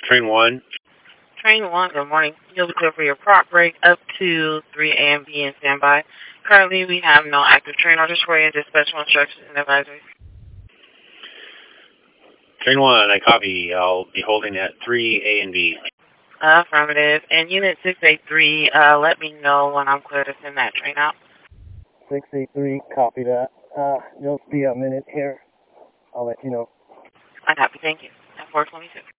Train 1. Train 1, good morning. You'll be clear for your prop break up to 3 a.m. Be in standby. Currently, we have no active train orders for you. Dispatchable instructions and advisories. Train 1, I copy. I'll be holding at 3 A and B. Affirmative. And Unit 683, let me know when I'm clear to send that train out. 683, copy that. Just be a minute here. I'll let you know. I copy. Thank you. At 422.